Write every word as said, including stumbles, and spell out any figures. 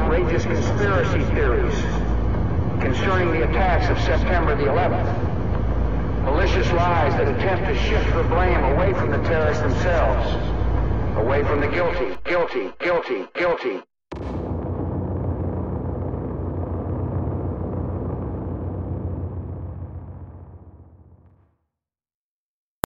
outrageous conspiracy theories concerning the attacks of September the eleventh. Malicious lies that attempt to shift the blame away from the terrorists themselves, away from the guilty, guilty, guilty, guilty,